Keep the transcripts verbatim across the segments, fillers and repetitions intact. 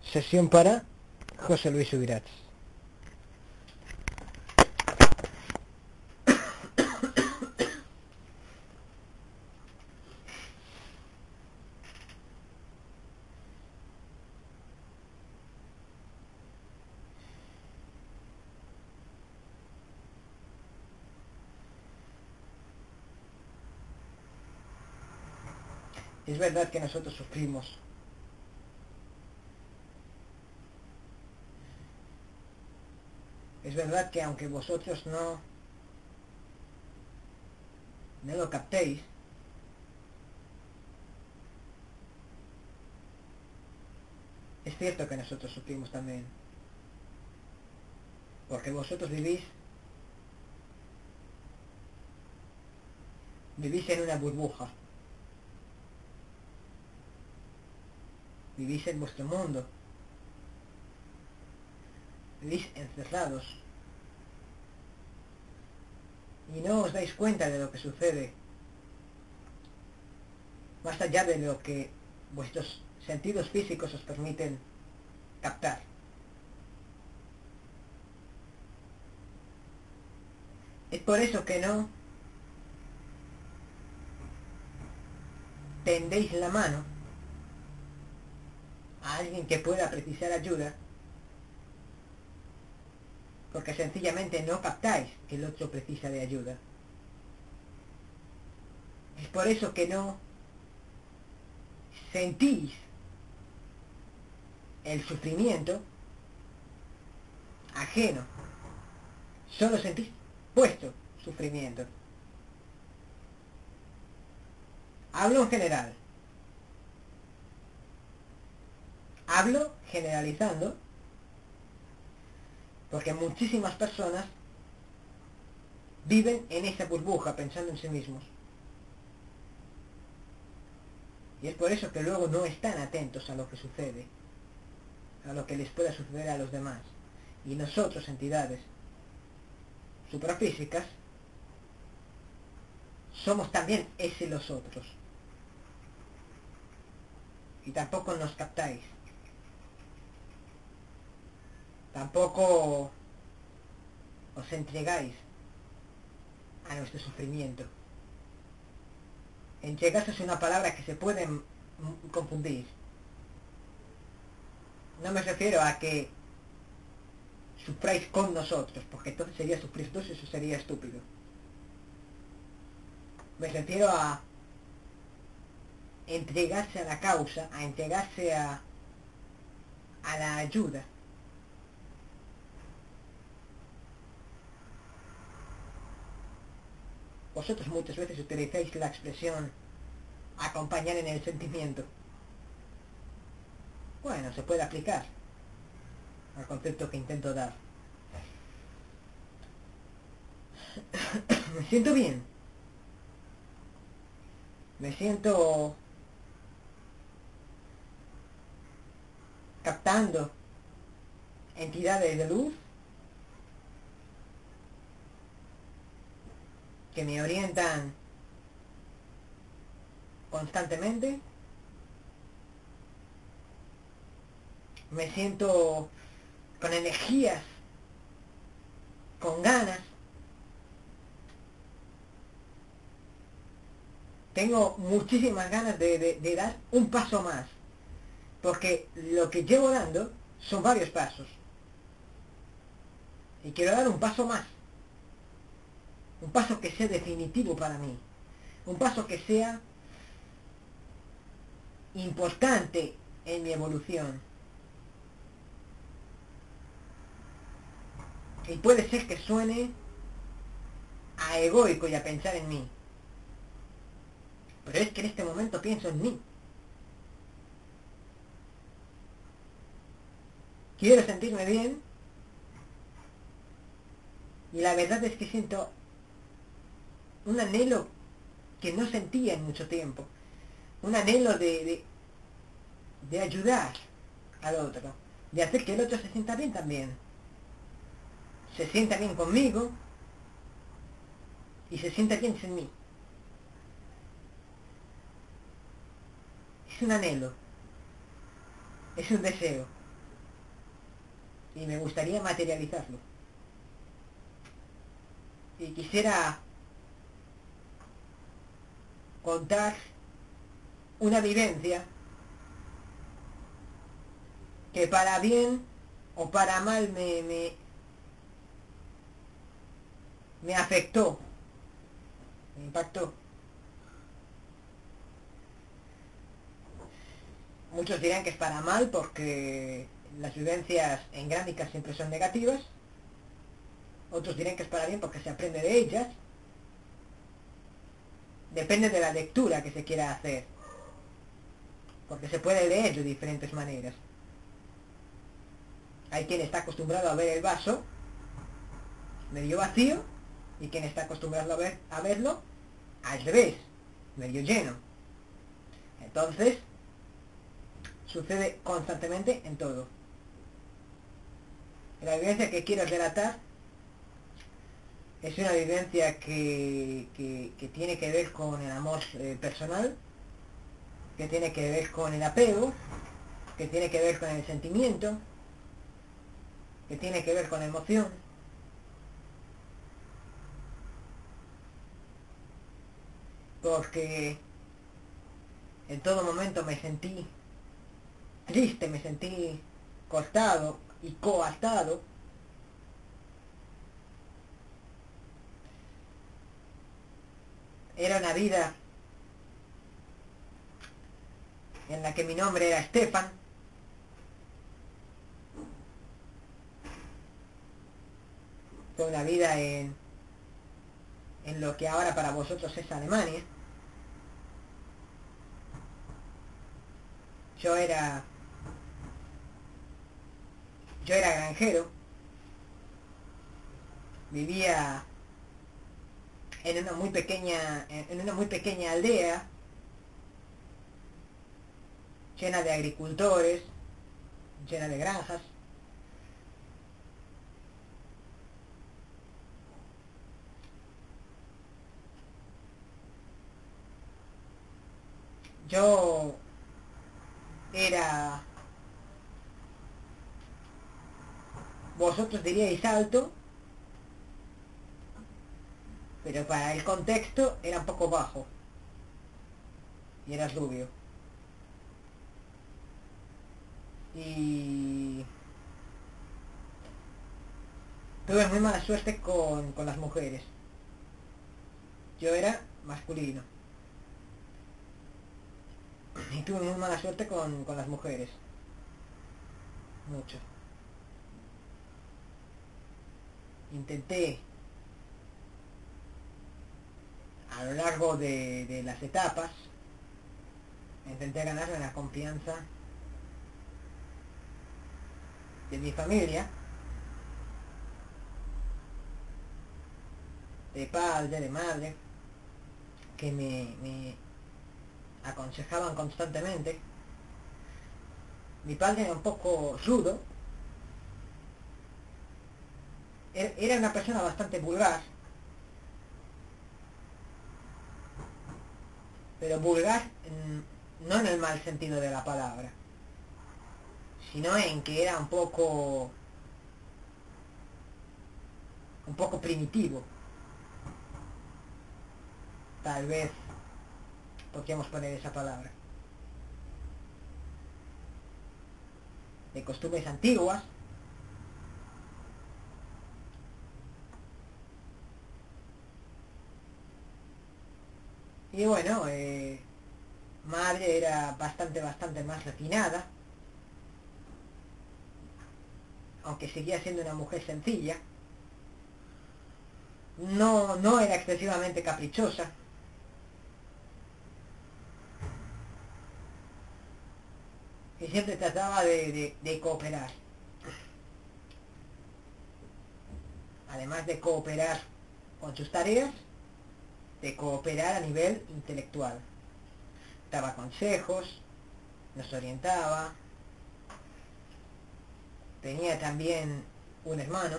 Sesión para José Luis Subirats. Es verdad que nosotros sufrimos. Es verdad que aunque vosotros no, no lo captéis, es cierto que nosotros sufrimos también. Porque vosotros vivís, vivís en una burbuja. Vivís en vuestro mundo. Vivís encerrados. Y no os dais cuenta de lo que sucede. Más allá de lo que vuestros sentidos físicos os permiten captar. Es por eso que no tendéis la mano a alguien que pueda precisar ayuda, porque sencillamente no captáis que el otro precisa de ayuda. Es por eso que no sentís el sufrimiento ajeno, solo sentís vuestro sufrimiento. Hablo en general. Hablo generalizando, porque muchísimas personas viven en esa burbuja pensando en sí mismos. Y es por eso que luego no están atentos a lo que sucede, a lo que les pueda suceder a los demás. Y nosotros, entidades suprafísicas, somos también ese los otros. Y tampoco nos captáis. Tampoco os entregáis a nuestro sufrimiento. Entregarse es una palabra que se puede confundir. No me refiero a que sufráis con nosotros, porque entonces sería sufrir dos y eso sería estúpido. Me refiero a entregarse a la causa, a entregarse a, a la ayuda. Vosotros muchas veces utilizáis la expresión acompañar en el sentimiento. Bueno, se puede aplicar al concepto que intento dar. Me siento bien. Me siento captando entidades de luz que me orientan constantemente. Me siento con energías, con ganas. Tengo muchísimas ganas de, de, de dar un paso más, porque lo que llevo dando son varios pasos. Y quiero dar un paso más. Un paso que sea definitivo para mí. Un paso que sea importante en mi evolución. Y puede ser que suene a egoico y a pensar en mí. Pero es que en este momento pienso en mí. Quiero sentirme bien. Y la verdad es que siento un anhelo que no sentía en mucho tiempo. Un anhelo de, de, de ayudar al otro. De hacer que el otro se sienta bien también. Se sienta bien conmigo. Y se sienta bien sin mí. Es un anhelo. Es un deseo. y me gustaría materializarlo. Y quisiera contar una vivencia que para bien o para mal me, me, me afectó, me impactó. Muchos dirán que es para mal porque las vivencias engránicas siempre son negativas. Otros dirán que es para bien porque se aprende de ellas. Depende de la lectura que se quiera hacer, porque se puede leer de diferentes maneras. Hay quien está acostumbrado a ver el vaso medio vacío y quien está acostumbrado a, ver, a verlo al revés, medio lleno. Entonces, sucede constantemente en todo. La vivencia que quiero relatar es una vivencia que, que, que tiene que ver con el amor eh, personal, que tiene que ver con el apego, que tiene que ver con el sentimiento, que tiene que ver con la emoción. Porque en todo momento me sentí triste, me sentí cortado y coartado. Era una vida en la que mi nombre era Stefan. Fue una vida en, en lo que ahora para vosotros es Alemania. Yo era... Yo era granjero. Vivía en una muy pequeña, en una muy pequeña aldea llena de agricultores, llena de granjas. Yo era, vosotros diríais alto, pero para el contexto era un poco bajo y era rubio. Y tuve muy mala suerte con, con las mujeres. Yo era masculino y tuve muy mala suerte con, con las mujeres. Mucho. Intenté a lo largo de, de las etapas, intenté ganarme la confianza de mi familia, de padre, de madre, que me, me aconsejaban constantemente. Mi padre era un poco rudo, era una persona bastante vulgar, pero vulgar no en el mal sentido de la palabra, sino en que era un poco un poco primitivo. Tal vez podríamos poner esa palabra. De costumbres antiguas. Y bueno, eh, madre era bastante, bastante más refinada, aunque seguía siendo una mujer sencilla. No, no era excesivamente caprichosa. Y siempre trataba de, de, de cooperar. Además de cooperar con sus tareas, de cooperar a nivel intelectual. Daba consejos, nos orientaba. Tenía también un hermano,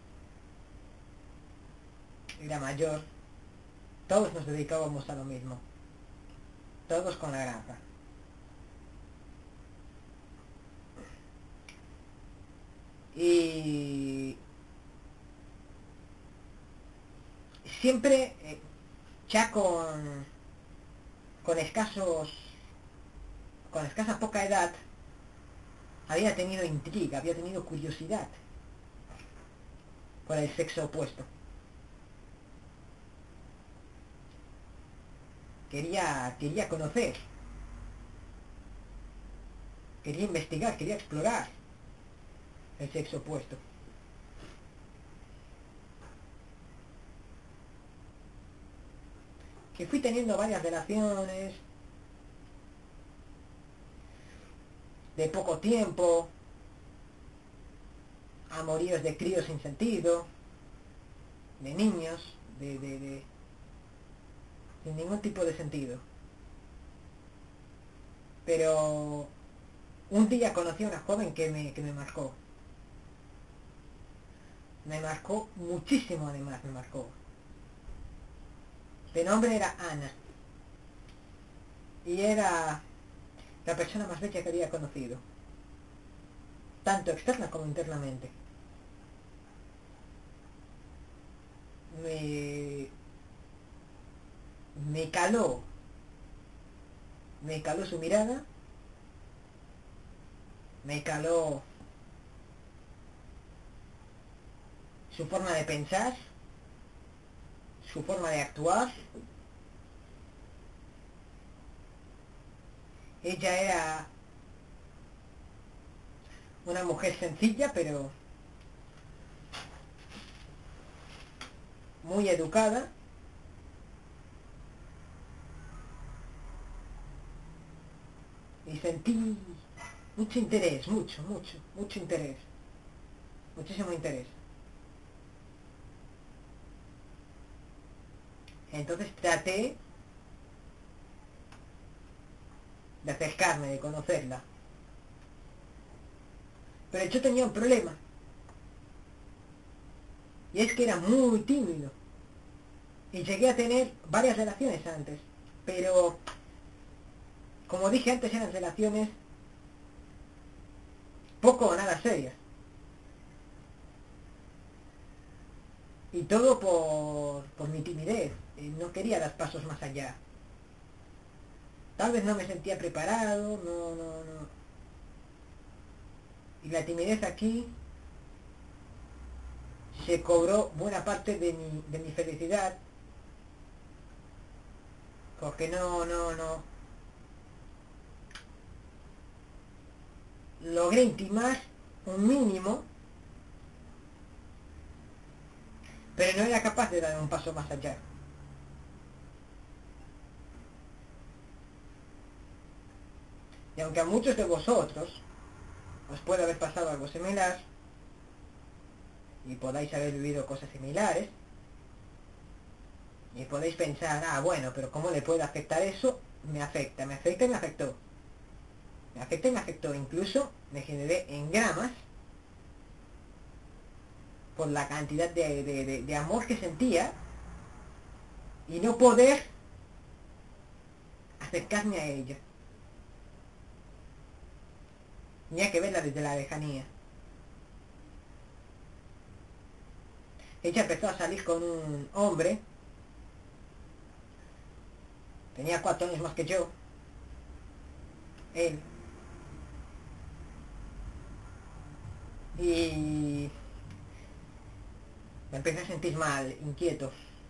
era mayor. Todos nos dedicábamos a lo mismo, todos con la granja. Y siempre, eh, ya con, con escasos, con escasa poca edad, había tenido intriga, había tenido curiosidad por el sexo opuesto. Quería, quería conocer, quería investigar, quería explorar el sexo opuesto. Que fui teniendo varias relaciones de poco tiempo, amoríos de críos sin sentido, de niños, de, de, de sin ningún tipo de sentido. Pero un día conocí a una joven que me, que me marcó. Me marcó muchísimo, además, me marcó. De nombre era Ana. Y era la persona más bella que había conocido. Tanto externa como internamente. Me... Me caló. Me caló su mirada. Me caló su forma de pensar, su forma de actuar. Ella era una mujer sencilla, pero muy educada. Y sentí mucho interés, mucho, mucho, mucho interés. Muchísimo interés. Entonces traté de acercarme, de conocerla. Pero yo tenía un problema. Y es que era muy tímido. Y llegué a tener varias relaciones antes. Pero, como dije antes, eran relaciones poco o nada serias. Y todo por, por mi timidez. No quería dar pasos más allá. Tal vez no me sentía preparado, no, no, no. Y la timidez aquí se cobró buena parte de mi, de mi felicidad. Porque no, no, no. Logré intimar un mínimo, pero no era capaz de dar un paso más allá. Y aunque a muchos de vosotros os puede haber pasado algo similar, y podáis haber vivido cosas similares, y podéis pensar, ah, bueno, pero ¿cómo le puede afectar eso? Me afecta, me afecta y me afectó. Me afecta y me afectó. Incluso me generé en gramas por la cantidad de, de, de, de amor que sentía y no poder acercarme a ella. Tenía que verla desde la lejanía. Ella empezó a salir con un hombre. Tenía cuatro años más que yo. Él. Y me empecé a sentir mal, inquieto.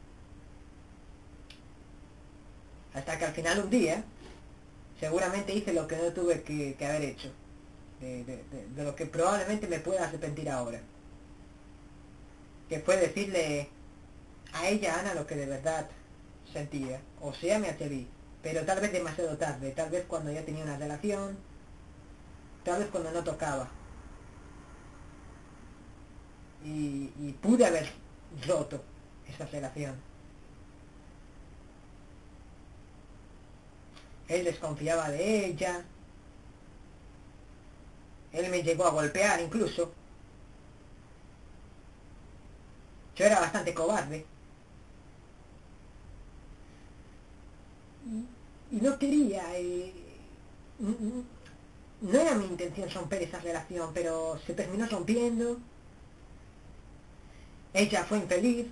Hasta que al final un día, seguramente hice lo que no tuve que, que haber hecho. De, de, de, de lo que probablemente me pueda arrepentir ahora. Que fue decirle a ella, Ana, lo que de verdad sentía. O sea, me atreví. Pero tal vez demasiado tarde. Tal vez cuando ya tenía una relación. Tal vez cuando no tocaba. Y, y pude haber roto esa relación. Él desconfiaba de ella. Él me llegó a golpear incluso. Yo era bastante cobarde. Y, y no quería... Eh, no era mi intención romper esa relación, pero se terminó rompiendo. Ella fue infeliz.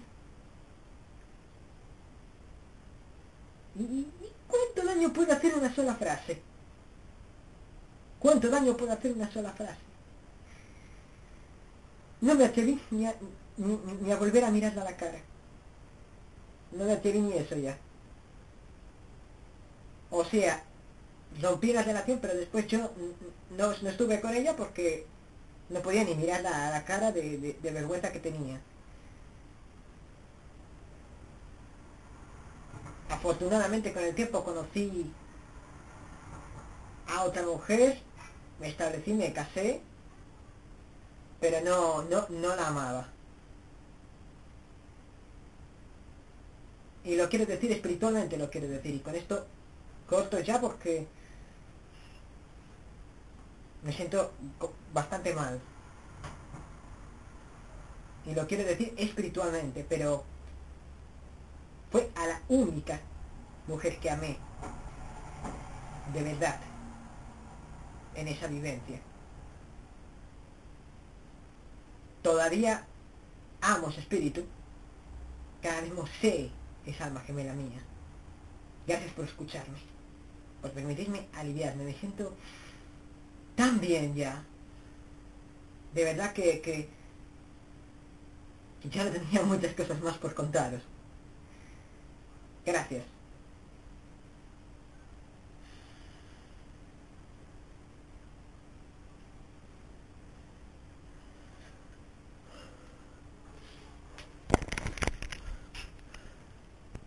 ¿Y, y cuánto daño puede hacer una sola frase? ¿Cuánto daño puede hacer una sola frase? No me atreví ni a, ni, ni a volver a mirarla a la cara. No me atreví ni eso ya. O sea, rompí la relación, pero después yo no, no estuve con ella porque no podía ni mirarla a la cara de, de, de vergüenza que tenía. Afortunadamente con el tiempo conocí a otra mujer, me establecí, me casé, pero no, no, no la amaba. Y lo quiero decir espiritualmente, lo quiero decir, y con esto corto ya porque me siento bastante mal. Y lo quiero decir espiritualmente, pero fue a la única mujer que amé, de verdad, en esa vivencia. Todavía amo su espíritu, cada mismo sé esa alma gemela mía. Gracias por escucharme, por permitirme aliviarme, me siento tan bien ya. De verdad que, que, que ya no tenía muchas cosas más por contaros. Gracias.